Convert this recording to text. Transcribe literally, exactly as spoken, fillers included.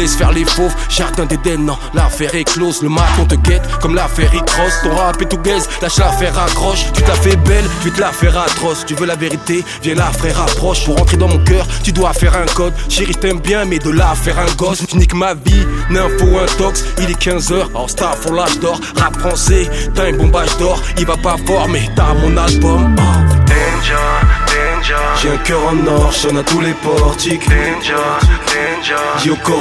laisse faire les fauves. Jardin d'Éden, non, l'affaire est close. Le mat on te guette comme l'affaire Cross. Ton rap est tout gaze, lâche l'affaire accroche. Tu te la fais belle, tu te la faire atroce. Tu veux la vérité, viens la frère approche. Pour rentrer dans mon cœur, tu dois faire un code. Chérie, je t'aime bien, mais de là faire un gosse. Tu niques ma vie, nympho intox. Il est quinze heures, en star pour l'âge d'or. Rap français, t'as un bombage d'or. Il va pas fort, mais t'as mon album. Oh. Danger, danger. J'ai un cœur en or, je sonne à tous les portiques. Danger, danger. Dis au corps